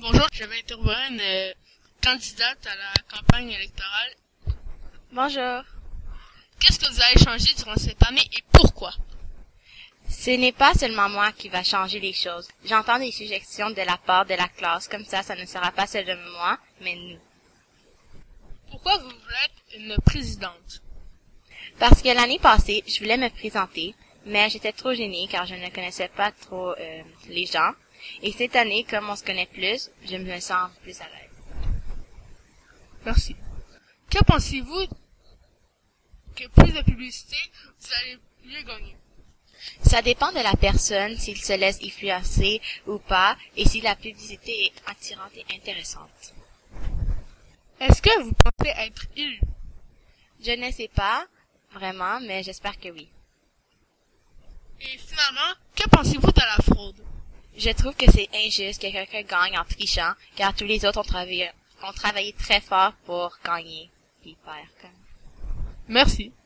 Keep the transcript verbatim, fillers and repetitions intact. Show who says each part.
Speaker 1: Bonjour, je vais interviewer une euh, candidate à la campagne électorale.
Speaker 2: Bonjour.
Speaker 1: Qu'est-ce que vous avez changé durant cette année et pourquoi?
Speaker 2: Ce n'est pas seulement moi qui va changer les choses. J'entends des suggestions de la part de la classe, comme ça, ça ne sera pas seulement moi, mais nous.
Speaker 1: Pourquoi vous voulez être une présidente?
Speaker 2: Parce que l'année passée, je voulais me présenter, mais j'étais trop gênée car je ne connaissais pas trop euh, les gens. Et cette année, comme on se connaît plus, je me sens plus à l'aise.
Speaker 1: Merci. Que pensez-vous que plus de publicité, vous allez mieux gagner?
Speaker 2: Ça dépend de la personne, s'il se laisse influencer ou pas, et si la publicité est attirante et intéressante.
Speaker 1: Est-ce que vous pensez être élu?
Speaker 2: Je ne sais pas, vraiment, mais j'espère que oui.
Speaker 1: Et finalement, que pensez-vous de la fraude?
Speaker 2: Je trouve que c'est injuste que quelqu'un gagne en trichant, car tous les autres ont travaillé, ont travaillé très fort pour gagner. Puis perdre, comme.
Speaker 1: Merci.